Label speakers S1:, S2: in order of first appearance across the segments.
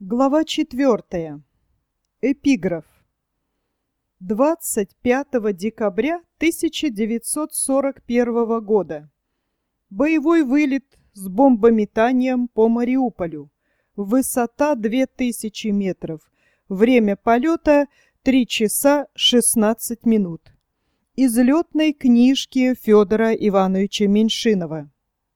S1: Глава 4. Эпиграф. 25 декабря 1941 года. Боевой вылет с бомбометанием по Мариуполю. Высота 2000 метров. Время полета 3 часа 16 минут. Из летной книжки Федора Ивановича Меньшинова.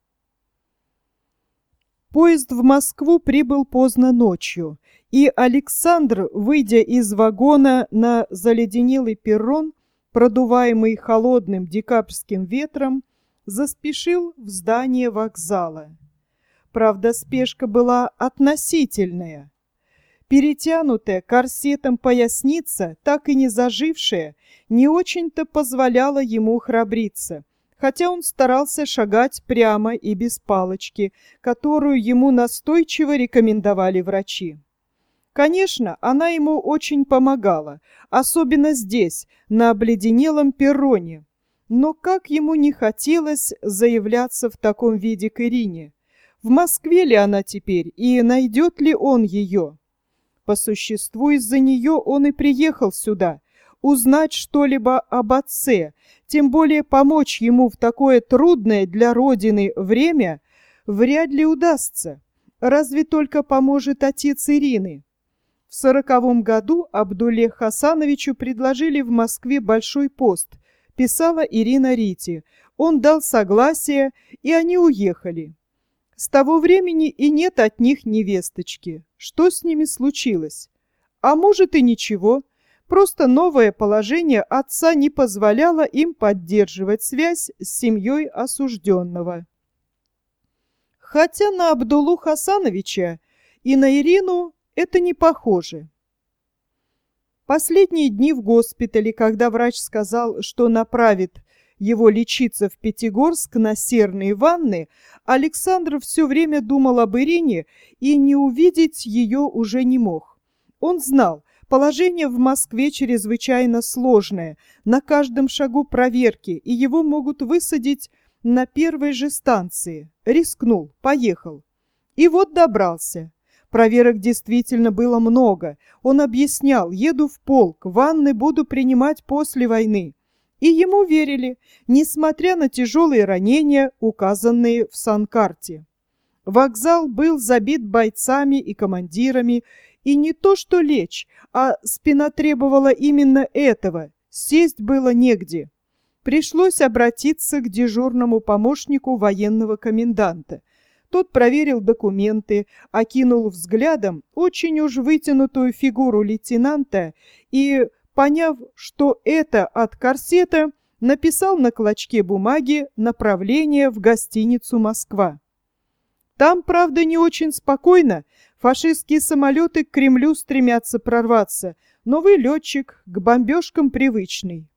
S1: Поезд в Москву прибыл поздно ночью, и Александр, выйдя из вагона на заледенелый перрон, продуваемый холодным декабрьским ветром, заспешил в здание вокзала. Правда, спешка была относительная. Перетянутая корсетом поясница, так и не зажившая, не очень-то позволяла ему храбриться, хотя он старался шагать прямо и без палочки, которую ему настойчиво рекомендовали врачи. Конечно, она ему очень помогала, особенно здесь, на обледенелом перроне. Но как ему не хотелось заявляться в таком виде к Ирине? В Москве ли она теперь, и найдет ли он ее? По существу из-за нее он и приехал сюда, узнать что-либо об отце, тем более помочь ему в такое трудное для Родины время вряд ли удастся. Разве только поможет отец Ирины. В 1940 году Абдулле Хасановичу предложили в Москве большой пост, писала Ирина Рити. Он дал согласие, и они уехали. С того времени и нет от них невесточки. Что с ними случилось? А может и ничего. Просто новое положение отца не позволяло им поддерживать связь с семьей осужденного. Хотя на Абдуллу Хасановича и на Ирину это не похоже. Последние дни в госпитале, когда врач сказал, что направит его лечиться в Пятигорск на серные ванны, Александр все время думал об Ирине и не увидеть ее уже не мог. Он знал, положение в Москве чрезвычайно сложное, на каждом шагу проверки, и его могут высадить на первой же станции. Рискнул, поехал. И вот добрался. Проверок действительно было много. Он объяснял: еду в полк, ванны буду принимать после войны. И ему верили, несмотря на тяжелые ранения, указанные в санкарте. Вокзал был забит бойцами и командирами, и не то что лечь, а спина требовала именно этого, сесть было негде. Пришлось обратиться к дежурному помощнику военного коменданта. Тот проверил документы, окинул взглядом очень уж вытянутую фигуру лейтенанта и, поняв, что это от корсета, написал на клочке бумаги направление в гостиницу «Москва». Там, правда, не очень спокойно, фашистские самолеты к Кремлю стремятся прорваться, но вы, летчик, к бомбежкам привычный.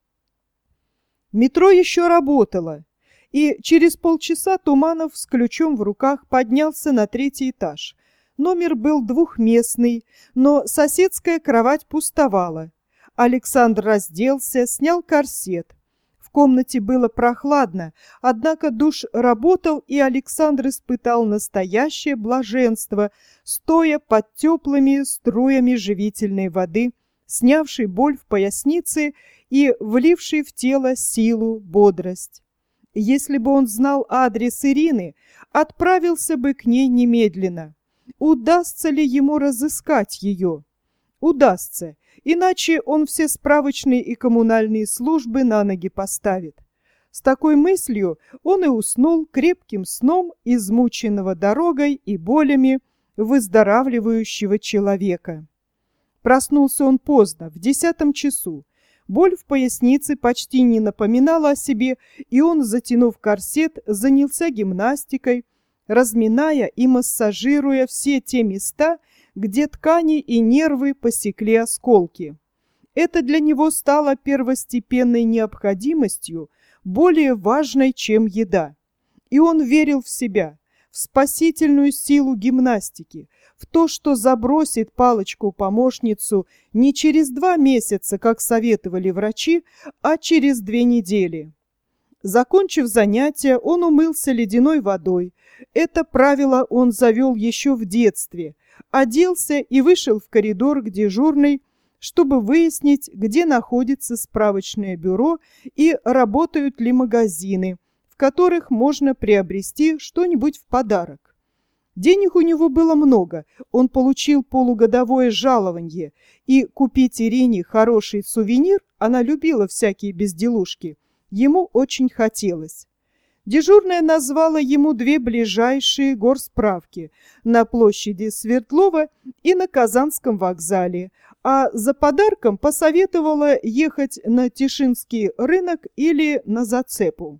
S1: Метро еще работало, и через полчаса Туманов с ключом в руках поднялся на 3-й этаж. Номер был двухместный, но соседская кровать пустовала. Александр разделся, снял корсет. В комнате было прохладно, однако душ работал, и Александр испытал настоящее блаженство, стоя под теплыми струями живительной воды, снявшей боль в пояснице и влившей в тело силу, бодрость. Если бы он знал адрес Ирины, отправился бы к ней немедленно. Удастся ли ему разыскать ее? Удастся, иначе он все справочные и коммунальные службы на ноги поставит. С такой мыслью он и уснул крепким сном измученного дорогой и болями выздоравливающего человека. Проснулся он поздно, в 10 часу. Боль в пояснице почти не напоминала о себе, и он, затянув корсет, занялся гимнастикой, разминая и массажируя все те места, где ткани и нервы посекли осколки. Это для него стало первостепенной необходимостью, более важной, чем еда. И он верил в себя, в спасительную силу гимнастики, в то, что забросит палочку-помощницу не через 2 месяца, как советовали врачи, а через 2 недели. Закончив занятия, он умылся ледяной водой. Это правило он завел еще в детстве. оделся и вышел в коридор к дежурной, чтобы выяснить, где находится справочное бюро и работают ли магазины, в которых можно приобрести что-нибудь в подарок. Денег у него было много, он получил полугодовое жалование, и купить Ирине хороший сувенир, она любила всякие безделушки, ему очень хотелось. Дежурная назвала ему 2 ближайшие горсправки на площади Свердлова и на Казанском вокзале, а за подарком посоветовала ехать на Тишинский рынок или на Зацепу.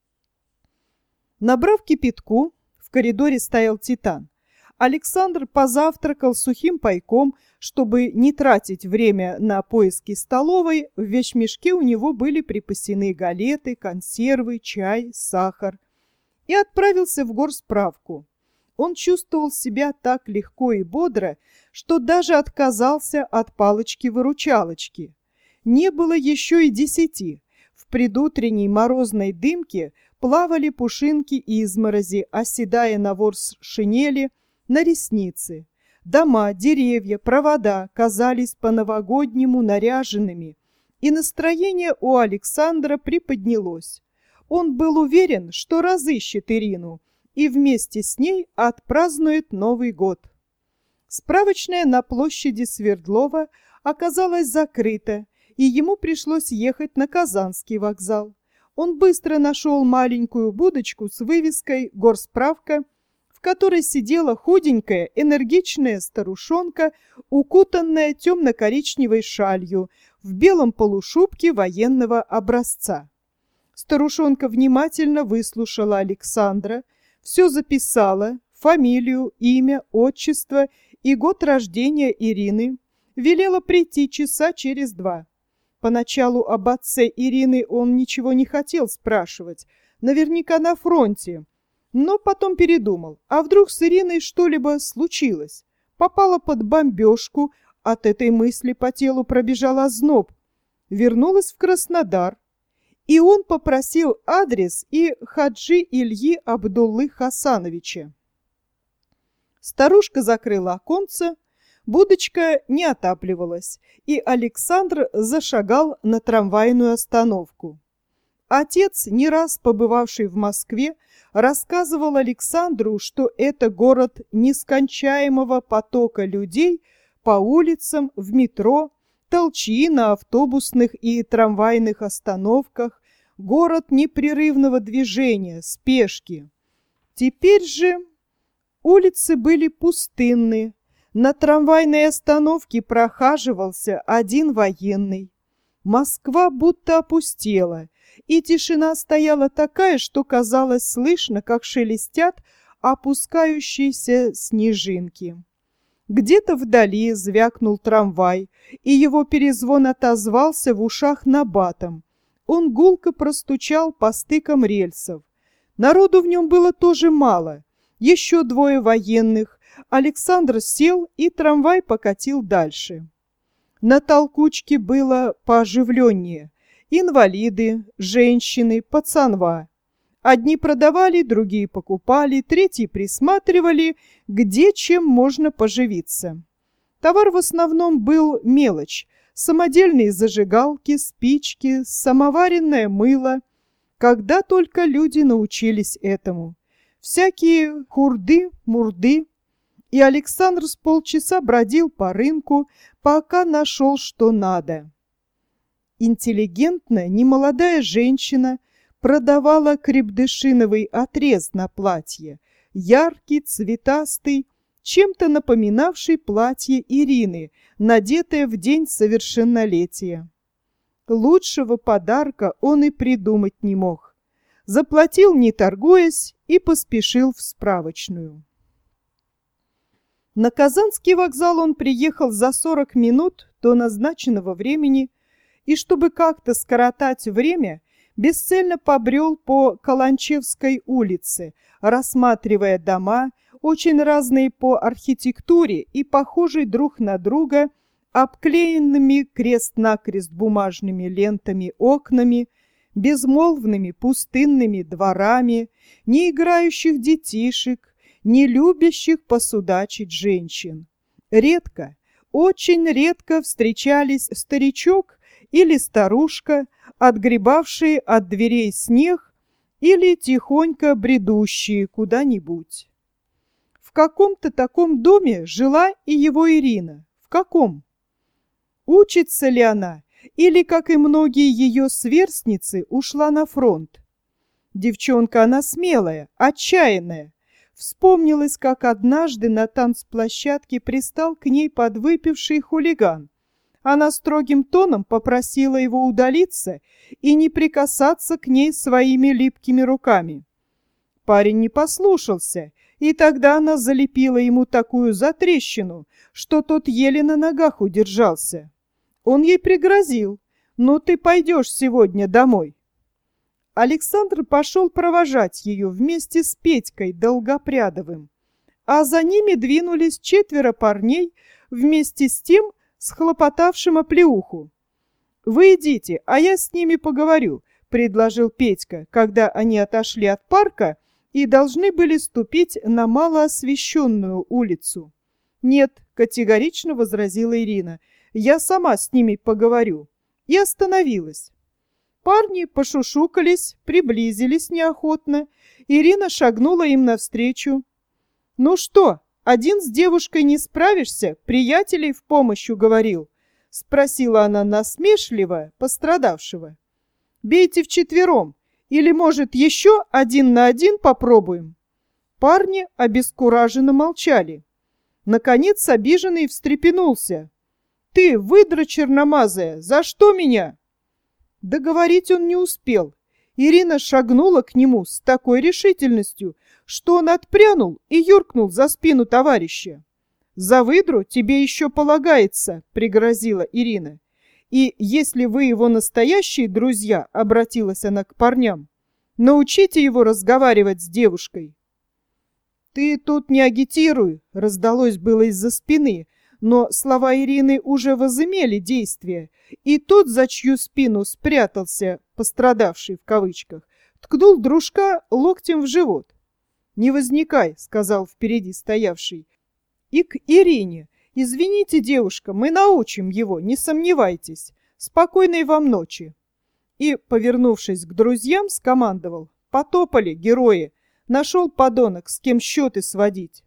S1: Набрав кипятку, в коридоре стоял Титан. Александр позавтракал сухим пайком, чтобы не тратить время на поиски столовой. В вещмешке у него были припасены галеты, консервы, чай, сахар. И отправился в горсправку. Он чувствовал себя так легко и бодро, что даже отказался от палочки-выручалочки. Не было еще и 10. В предутренней морозной дымке плавали пушинки изморози, оседая на ворс шинели, на ресницы. Дома, деревья, провода казались по-новогоднему наряженными, и настроение у Александра приподнялось. Он был уверен, что разыщет Ирину и вместе с ней отпразднует Новый год. Справочная на площади Свердлова оказалась закрыта, и ему пришлось ехать на Казанский вокзал. Он быстро нашел маленькую будочку с вывеской «Горсправка», в которой сидела худенькая, энергичная старушонка, укутанная темно-коричневой шалью, в белом полушубке военного образца. Старушонка внимательно выслушала Александра, все записала, фамилию, имя, отчество и год рождения Ирины, велела прийти часа через 2. Поначалу об отце Ирины он ничего не хотел спрашивать, наверняка на фронте, но потом передумал, а вдруг с Ириной что-либо случилось? Попала под бомбежку, от этой мысли по телу пробежал озноб. Вернулась в Краснодар, и он попросил адрес и Хаджи Ильи Абдуллы Хасановича. Старушка закрыла оконце, будочка не отапливалась, и Александр зашагал на трамвайную остановку. Отец, не раз побывавший в Москве, рассказывал Александру, что это город нескончаемого потока людей по улицам, в метро, толчии на автобусных и трамвайных остановках, город непрерывного движения, спешки. Теперь же улицы были пустынны, на трамвайной остановке прохаживался один военный. Москва будто опустела, и тишина стояла такая, что казалось слышно, как шелестят опускающиеся снежинки. Где-то вдали звякнул трамвай, и его перезвон отозвался в ушах набатом. Он гулко простучал по стыкам рельсов. Народу в нем было тоже мало. Еще 2 военных. Александр сел, и трамвай покатил дальше. На толкучке было пооживленнее. Инвалиды, женщины, пацанва. Одни продавали, другие покупали, третьи присматривали, где чем можно поживиться. Товар в основном был мелочь. Самодельные зажигалки, спички, самоваренное мыло. Когда только люди научились этому. Всякие хурды-мурды. И Александр с полчаса бродил по рынку, пока нашел, что надо. Интеллигентная немолодая женщина продавала крепдышиновый отрез на платье, яркий, цветастый, чем-то напоминавший платье Ирины, надетое в день совершеннолетия. Лучшего подарка он и придумать не мог. Заплатил, не торгуясь, и поспешил в справочную. На Казанский вокзал он приехал за 40 минут до назначенного времени, и чтобы как-то скоротать время, бесцельно побрел по Каланчевской улице, рассматривая дома, очень разные по архитектуре и похожие друг на друга, обклеенными крест-накрест бумажными лентами окнами, безмолвными пустынными дворами, не играющих детишек, не любящих посудачить женщин. Редко, очень редко встречались старичок или старушка, отгребавшие от дверей снег или тихонько бредущие куда-нибудь. В каком-то таком доме жила и его Ирина. В каком? Учится ли она, или, как и многие ее сверстницы, ушла на фронт? Девчонка она смелая, отчаянная. Вспомнилось, как однажды на танцплощадке пристал к ней подвыпивший хулиган. Она строгим тоном попросила его удалиться и не прикасаться к ней своими липкими руками. Парень не послушался, и тогда она залепила ему такую затрещину, что тот еле на ногах удержался. Он ей пригрозил: «Ну ты пойдешь сегодня домой». Александр пошел провожать ее вместе с Петькой Долгопрядовым, а за ними двинулись 4 парней вместе с тем схлопотавшим оплеуху. «Вы идите, а я с ними поговорю», — предложил Петька, когда они отошли от парка и должны были ступить на малоосвещенную улицу. «Нет», — категорично возразила Ирина, — «я сама с ними поговорю». И остановилась. Парни пошушукались, приблизились неохотно. Ирина шагнула им навстречу. «Ну что, один с девушкой не справишься? Приятелей в помощь уговорил?» — спросила она насмешливо пострадавшего. «Бейте вчетвером, или, может, еще 1 на 1 попробуем?» Парни обескураженно молчали. Наконец обиженный встрепенулся. «Ты, выдра черномазая, за что меня?» Договорить он не успел. Ирина шагнула к нему с такой решительностью, что он отпрянул и юркнул за спину товарища. «За выдру тебе еще полагается», — пригрозила Ирина. «И если вы его настоящие друзья», — обратилась она к парням, — «научите его разговаривать с девушкой». «Ты тут не агитируй», — раздалось было из-за спины, но слова Ирины уже возымели действие, и тот, за чью спину спрятался пострадавший в кавычках, ткнул дружка локтем в живот. «Не возникай», — сказал впереди стоявший. И к Ирине: «Извините, девушка, мы научим его, не сомневайтесь. Спокойной вам ночи». И, повернувшись к друзьям, скомандовал: «Потопали, герои! Нашел подонок, с кем счеты сводить».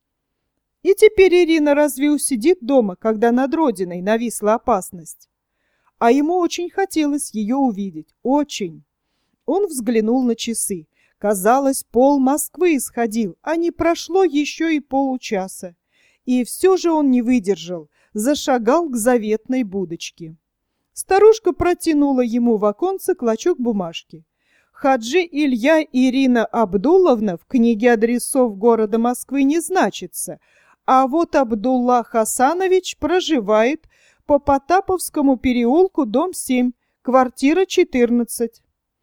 S1: И теперь Ирина разве усидит дома, когда над родиной нависла опасность? А ему очень хотелось ее увидеть, очень. Он взглянул на часы. Казалось, пол Москвы исходил, а не прошло еще и получаса. И все же он не выдержал, зашагал к заветной будочке. Старушка протянула ему в оконце клочок бумажки. Хаджи Илья Ирина Абдулловна в книге адресов города Москвы не значится, а вот Абдулла Хасанович проживает по Потаповскому переулку, дом 7, квартира 14.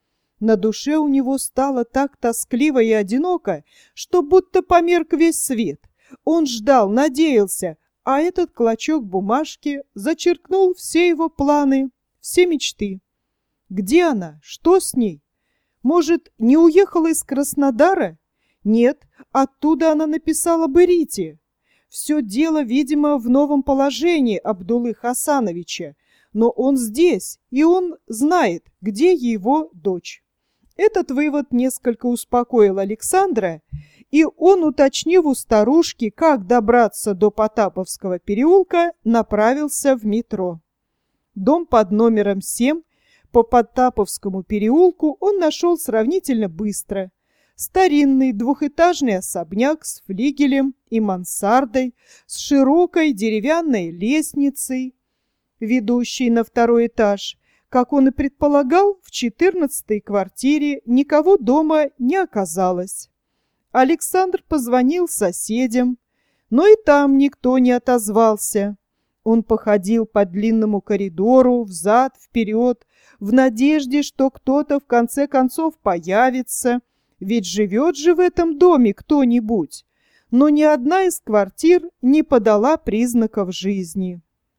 S1: На душе у него стало так тоскливо и одиноко, что будто померк весь свет. Он ждал, надеялся, а этот клочок бумажки зачеркнул все его планы, все мечты. Где она? Что с ней? Может, не уехала из Краснодара? Нет, оттуда она написала бы Рите. Все дело, видимо, в новом положении Абдуллы Хасановича, но он здесь, и он знает, где его дочь. Этот вывод несколько успокоил Александра, и он, уточнив у старушки, как добраться до Потаповского переулка, направился в метро. Дом под номером 7 по Потаповскому переулку он нашел сравнительно быстро. Старинный двухэтажный особняк с флигелем и мансардой, с широкой деревянной лестницей, ведущей на 2-й этаж. Как он и предполагал, в 14-й квартире никого дома не оказалось. Александр позвонил соседям, но и там никто не отозвался. Он походил по длинному коридору взад-вперед в надежде, что кто-то в конце концов появится, ведь живет же в этом доме кто-нибудь. Но ни одна из квартир не подала признаков жизни.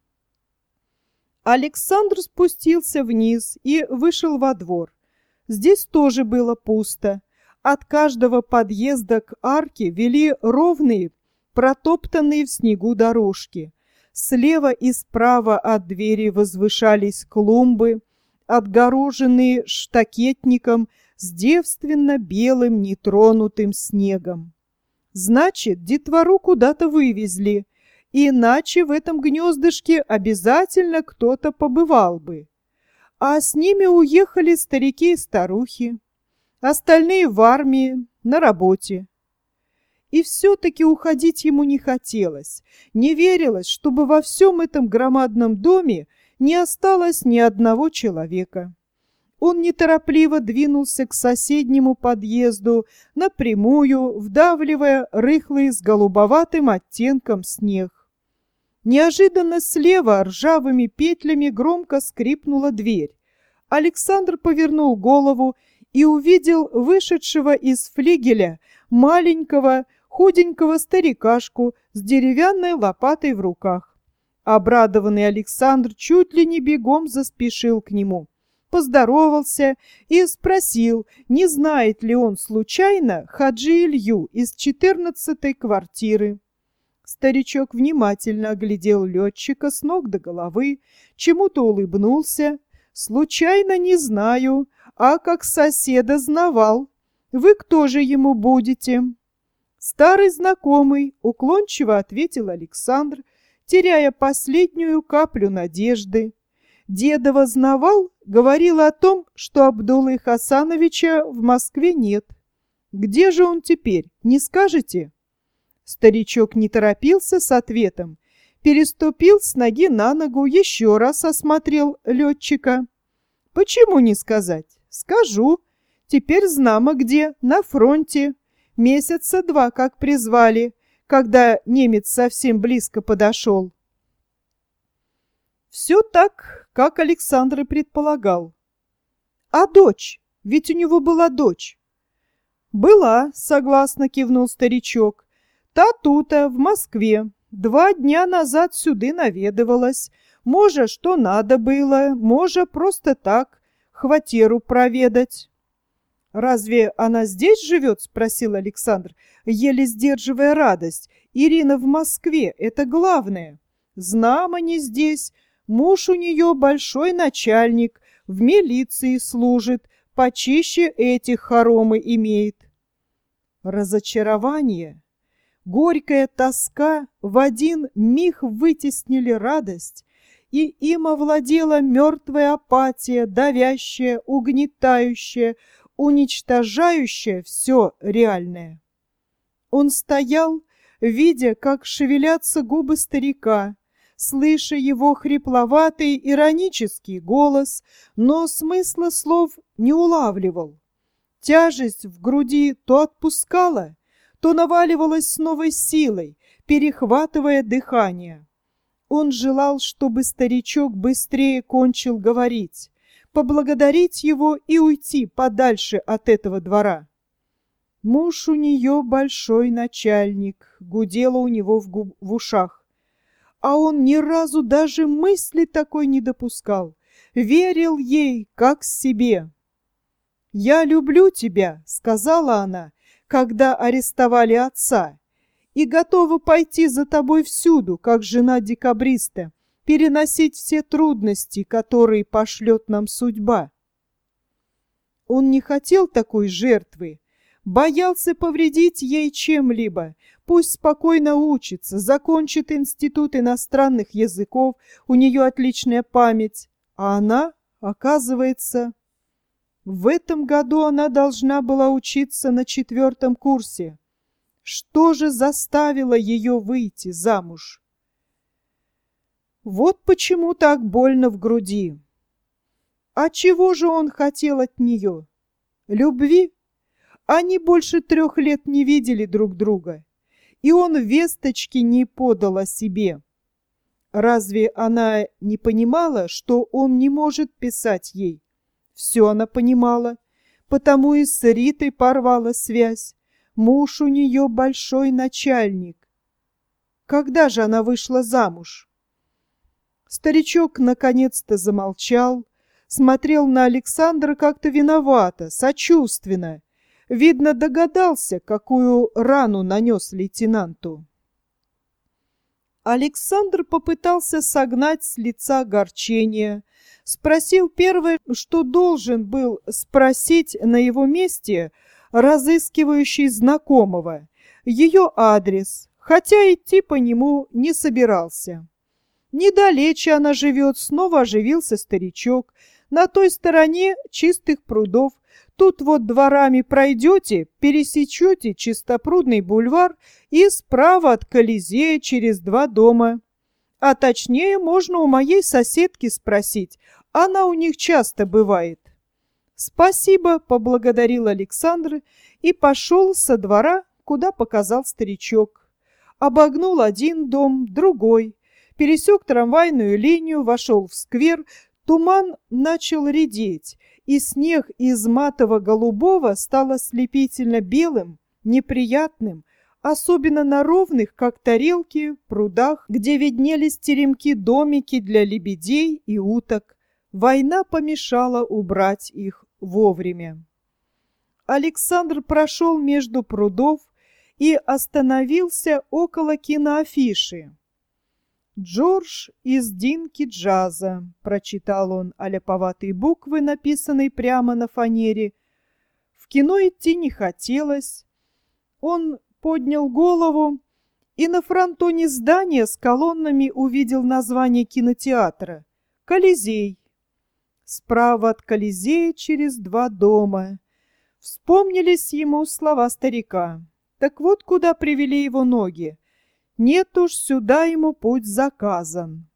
S1: Александр спустился вниз и вышел во двор. Здесь тоже было пусто. От каждого подъезда к арке вели ровные, протоптанные в снегу дорожки. Слева и справа от двери возвышались клумбы, отгороженные штакетником с девственно-белым нетронутым снегом. Значит, детвору куда-то вывезли, иначе в этом гнездышке обязательно кто-то побывал бы. А с ними уехали старики и старухи, остальные в армии, на работе. И все-таки уходить ему не хотелось, не верилось, чтобы во всем этом громадном доме не осталось ни одного человека. Он неторопливо двинулся к соседнему подъезду, напрямую вдавливая рыхлый с голубоватым оттенком снег. Неожиданно слева ржавыми петлями громко скрипнула дверь. Александр повернул голову и увидел вышедшего из флигеля маленького, худенького старикашку с деревянной лопатой в руках. Обрадованный Александр чуть ли не бегом заспешил к нему, поздоровался и спросил, не знает ли он случайно Хаджи Илью из 14-й квартиры. Старичок внимательно оглядел летчика с ног до головы, чему-то улыбнулся. «Случайно не знаю, а как соседа знавал. Вы кто же ему будете?» «Старый знакомый», — уклончиво ответил Александр, теряя последнюю каплю надежды. «Дедова знавал, говорил о том, что Абдуллы Хасановича в Москве нет. Где же он теперь, не скажете?» Старичок не торопился с ответом, переступил с ноги на ногу, еще раз осмотрел летчика. «Почему не сказать? Скажу. Теперь знамо где, на фронте. Месяца 2 как призвали, когда немец совсем близко подошел». Все так, как Александр и предполагал. «А дочь? Ведь у него была дочь». «Была», — согласно кивнул старичок. «Та-тута, в Москве. 2 дня назад сюда наведывалась. Може, что надо было, може, просто так, хватеру проведать». «Разве она здесь живет?» — спросил Александр, еле сдерживая радость. «Ирина в Москве, это главное. Знамо не здесь. Муж у нее большой начальник, в милиции служит, почище этих хоромы имеет». Разочарование, горькая тоска в один миг вытеснили радость, и им овладела мертвая апатия, давящая, угнетающая, уничтожающая все реальное. Он стоял, видя, как шевелятся губы старика, слыша его хрипловатый иронический голос, но смысла слов не улавливал. Тяжесть в груди то отпускала, то наваливалась с новой силой, перехватывая дыхание. Он желал, чтобы старичок быстрее кончил говорить, поблагодарить его и уйти подальше от этого двора. «Муж у нее большой начальник», — гудело у него в ушах. А он ни разу даже мысли такой не допускал, верил ей, как себе. «Я люблю тебя», — сказала она, когда арестовали отца, «и готова пойти за тобой всюду, как жена декабриста, переносить все трудности, которые пошлет нам судьба». Он не хотел такой жертвы, боялся повредить ей чем-либо. Пусть спокойно учится, закончит институт иностранных языков, у нее отличная память. А она, оказывается, в этом году она должна была учиться на 4-м курсе. Что же заставило ее выйти замуж? Вот почему так больно в груди. А чего же он хотел от нее? Любви? Они больше 3 лет не видели друг друга, и он весточки не подал о себе. Разве она не понимала, что он не может писать ей? Все она понимала, потому и с Ритой порвала связь. Муж у нее большой начальник. Когда же она вышла замуж? Старичок наконец-то замолчал, смотрел на Александра как-то виновато, сочувственно. Видно, догадался, какую рану нанес лейтенанту. Александр попытался согнать с лица огорчение. Спросил первое, что должен был спросить на его месте разыскивающий знакомого, ее адрес, хотя идти по нему не собирался. Недалече она живет, снова оживился старичок. На той стороне чистых прудов. Тут вот дворами пройдете, пересечете Чистопрудный бульвар и справа от Колизея через 2 дома. А точнее, можно у моей соседки спросить, она у них часто бывает. «Спасибо», — поблагодарил Александр и пошел со двора, куда показал старичок. Обогнул один дом, другой, пересек трамвайную линию, вошел в сквер. Туман начал редеть, и снег из матово-голубого стал ослепительно белым, неприятным, особенно на ровных, как тарелки, прудах, где виднелись теремки-домики для лебедей и уток. Война помешала убрать их вовремя. Александр прошел между прудов и остановился около киноафиши. «Джордж из Динки Джаза», — прочитал он аляповатые буквы, написанные прямо на фанере. В кино идти не хотелось. Он поднял голову и на фронтоне здания с колоннами увидел название кинотеатра — «Колизей». Справа от Колизея через 2 дома. Вспомнились ему слова старика. Так вот, куда привели его ноги. Нет уж, сюда ему путь заказан.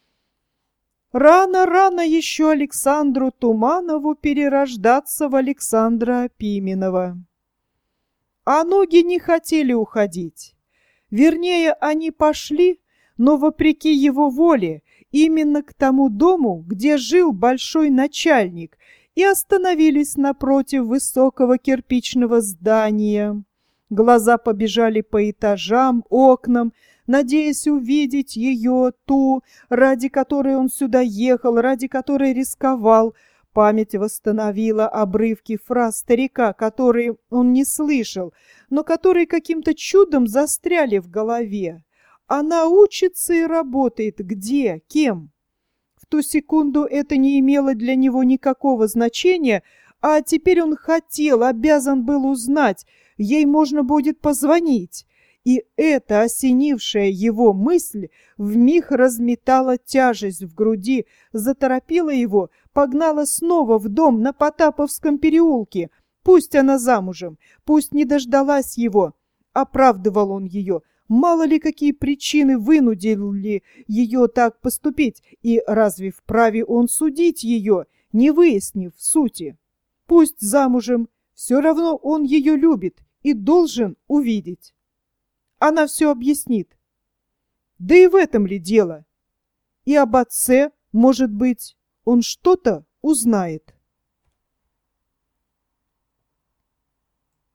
S1: Рано еще Александру Туманову перерождаться в Александра Пименова. А ноги не хотели уходить. Вернее, они пошли, но вопреки его воле, именно к тому дому, где жил большой начальник, и остановились напротив высокого кирпичного здания. Глаза побежали по этажам, окнам, надеясь увидеть ее, ту, ради которой он сюда ехал, ради которой рисковал. Память восстановила обрывки фраз старика, которые он не слышал, но которые каким-то чудом застряли в голове. Она учится и работает. Где? Кем? В ту секунду это не имело для него никакого значения, а теперь он хотел, обязан был узнать, ей можно будет позвонить. И эта осенившая его мысль вмиг разметала тяжесть в груди, заторопила его, погнала снова в дом на Потаповском переулке. Пусть она замужем, пусть не дождалась его. Оправдывал он ее. Мало ли какие причины вынудили ее так поступить, и разве вправе он судить ее, не выяснив сути? Пусть замужем, все равно он ее любит и должен увидеть. Она все объяснит. Да и в этом ли дело? И об отце, может быть, он что-то узнает.